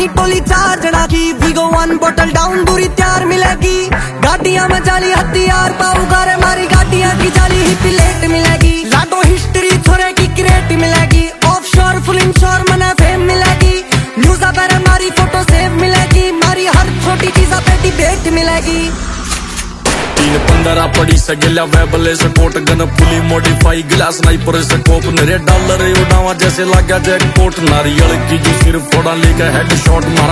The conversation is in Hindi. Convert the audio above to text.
अपनी टोली 4 जना की, वीगो 1 बोतल डाउन पूरी तैयार मिलेगी। गाड़ियां में जाली हथियार पाऊ गारे मारी, गाड़ियां की जाली ही प्लेट मिलेगी। लाडो हिस्ट्री छोरे की क्रेट मिलेगी, ऑफशोर फुल इंश्योर मने फेम मिलेगी। न्यूज़ा पर मारी फोटो सेव मिलेगी, मारी हर छोटी चीज पेटी बेट मिलेगी। 3-15 पड़ी से गिला वेबले से कोट गन फुली मॉडिफाई गिला स्नाइपर से कोप नरे डॉलर उड़ावा जैसे लगा जैकपॉट। नारियल की जो सिर्फ फोड़ा लेकर हेड शॉट मारा